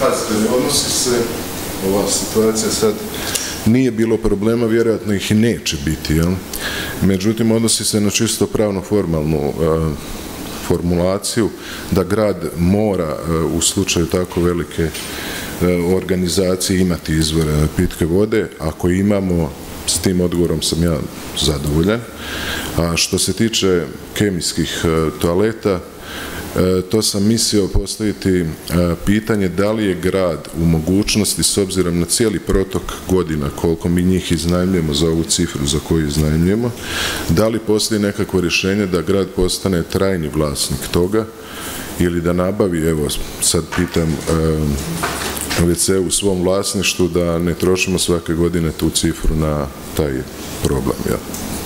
pazite, ne odnosi se ova situacija sad, nije bilo problema, vjerojatno ih i neće biti, jel? Međutim, odnosi se na čisto pravno-formalnu formulaciju da grad mora u slučaju tako velike organizacije imati izvore pitke vode. Ako imamo, s tim odgovorom sam ja zadovoljan. A što se tiče kemijskih toaleta, to sam mislio postaviti pitanje da li je grad u mogućnosti, s obzirom na cijeli protok godina, koliko mi njih iznajmljujemo za ovu cifru za koju iznajmljujemo, da li postoji nekakvo rješenje da grad postane trajni vlasnik toga ili da nabavi, evo sad pitam, WC u svom vlasništvu, da ne trošimo svake godine tu cifru na taj problem. Ja.